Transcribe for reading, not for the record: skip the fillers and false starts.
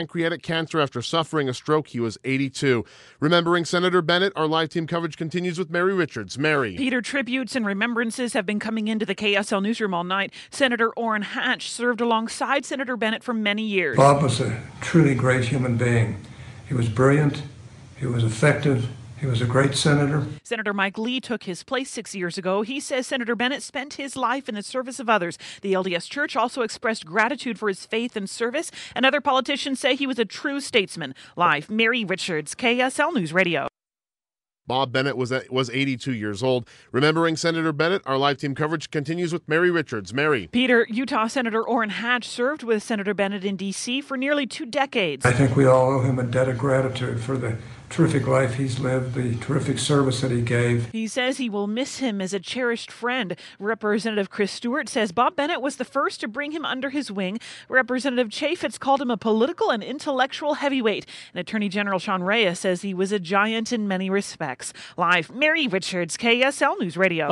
pancreatic cancer after suffering a stroke. He was 82. Remembering Senator Bennett, our live team coverage continues with Mary Richards. Mary. Peter, tributes and remembrances have been coming into the KSL newsroom all night. Senator Orrin Hatch served alongside Senator Bennett for many years. Bob was a truly great human being. He was brilliant. He was effective. He was a great senator. Senator Mike Lee took his place 6 years ago. He says Senator Bennett spent his life in the service of others. The LDS Church also expressed gratitude for his faith and service, and other politicians say he was a true statesman. Live, Mary Richards, KSL News Radio. Bob Bennett was 82 years old. Remembering Senator Bennett, our live team coverage continues with Mary Richards. Mary. Peter, Utah Senator Orrin Hatch served with Senator Bennett in D.C. for nearly 2 decades. I think we all owe him a debt of gratitude for the terrific life he's lived, the terrific service that he gave. He says he will miss him as a cherished friend. Representative Chris Stewart says Bob Bennett was the first to bring him under his wing. Representative Chaffetz called him a political and intellectual heavyweight. And Attorney General Sean Reyes says he was a giant in many respects. Live, Mary Richards, KSL News Radio.